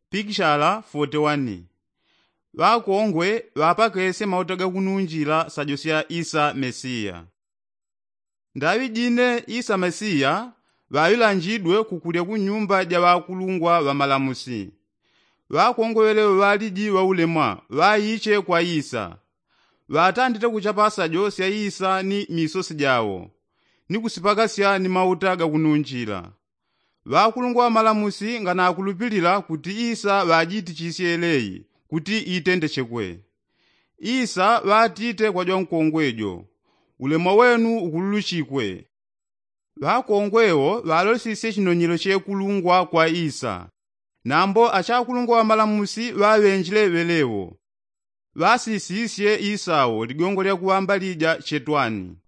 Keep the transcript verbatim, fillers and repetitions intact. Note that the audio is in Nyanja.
Pikishala arobaini na wane. Vakongwe vapakese mautaga kununjila sajosya Isa Mesiya. Ndawi dine Isa Mesiya vayilanjidwe kukulya ku nyumba ja vakulungwa va malamusi. Vakongwe welewe validi wa ulemwa vayiche kwa Isa. Vatandite kuchapa sajosya Isa ni misosi jawo ni kusipakasya ni mautaga kununjila. Vakulungwa wa malamusi ngana akulupilira kuti Isa vajiti chisiyeleyi kuti itendechekwe. Isa vatite kwa jwa mkongwejo, ulemwa wenu ukululuchikwe. Vakongwewo valosise chinonyelo chekulungwa kwa Isa. Nambo achakulungwa wa malamusi vavenjile velewo. Vasisisye Isawo ligongo lya kuwamba lija chetwani.